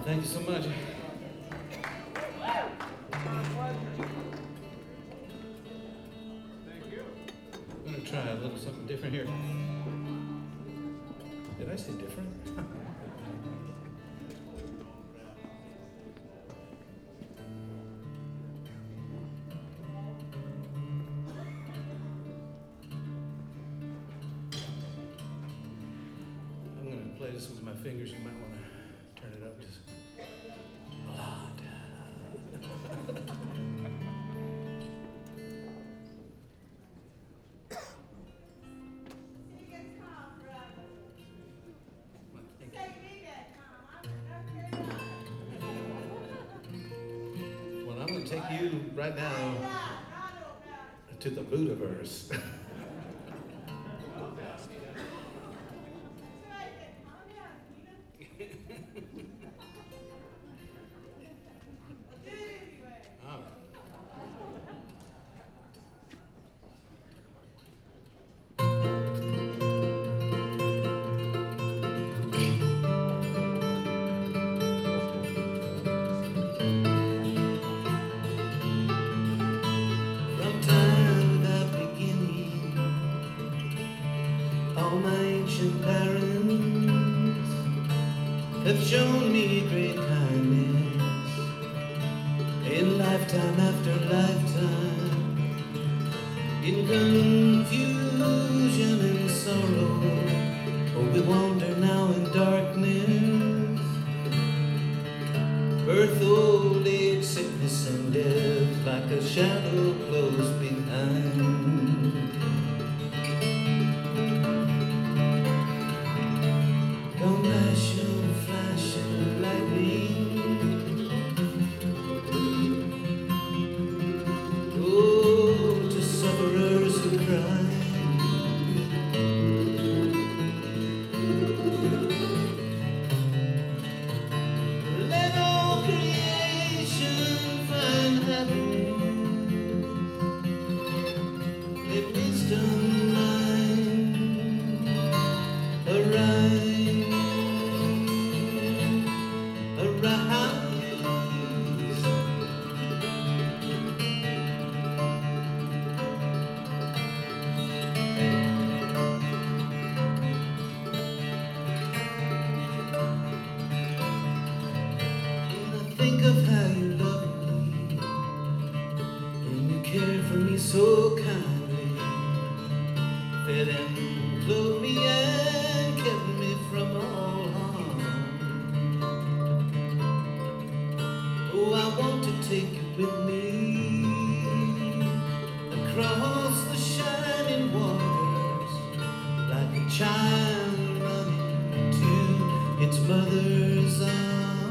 Thank you so much. I'm going to try a little something different here. Did I say different? I'm going to play this with my fingers. You might want to turn it up just a lot. Well, I'm going to take you right now to the Buddhaverse. Have shown me great kindness in lifetime after lifetime, in confusion and sorrow. Oh, we wander now in darkness, birth, old age, sickness, and death, like a shadow close behind. Compassion, flashing lightning, oh, to sufferers who cry. Let all creation find happiness, let wisdom mind arise. Think of how you love me, and you care for me so kindly, fed and clothed me and kept me from all harm. Oh, I want to take you with me across the shining waters, like a child running to its mother's arms.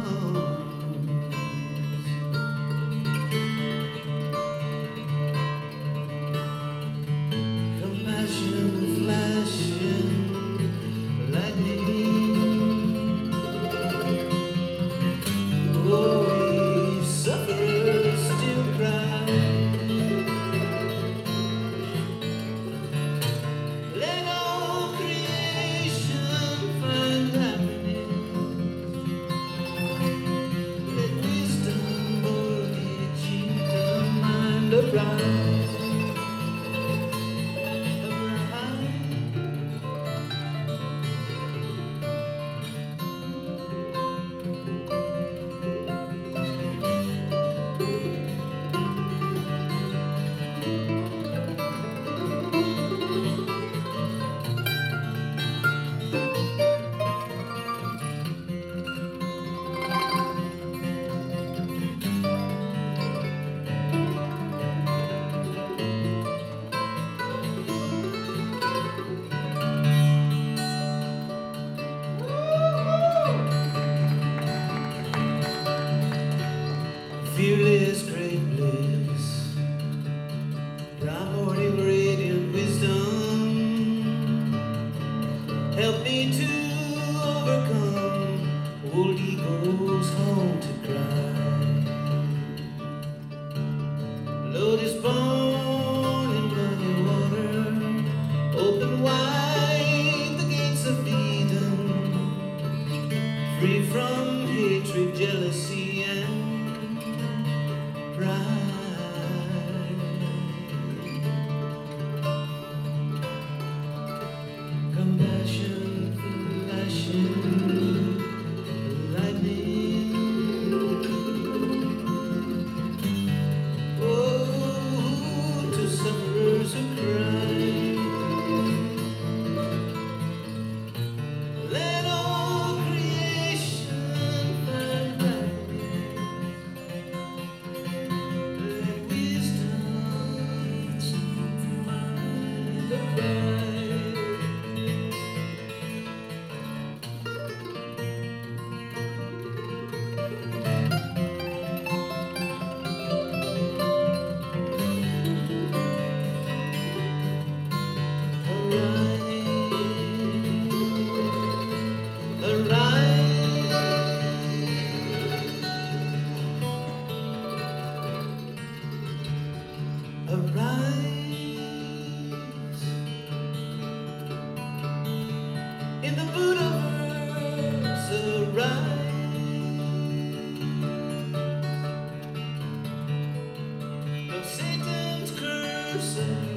Fearless, great bliss, primordial, radiant wisdom, help me to overcome old ego's haunted cry. Lotus born in muddy water, open wide the gates of Eden, free free from hatred, jealousy, and pride. Compassion flashing lightning. Oh, to sufferers who cry. Let all creation find happiness. Let wisdom find the bride. Arise in the Buddhaverse, arise. From Satan's curse.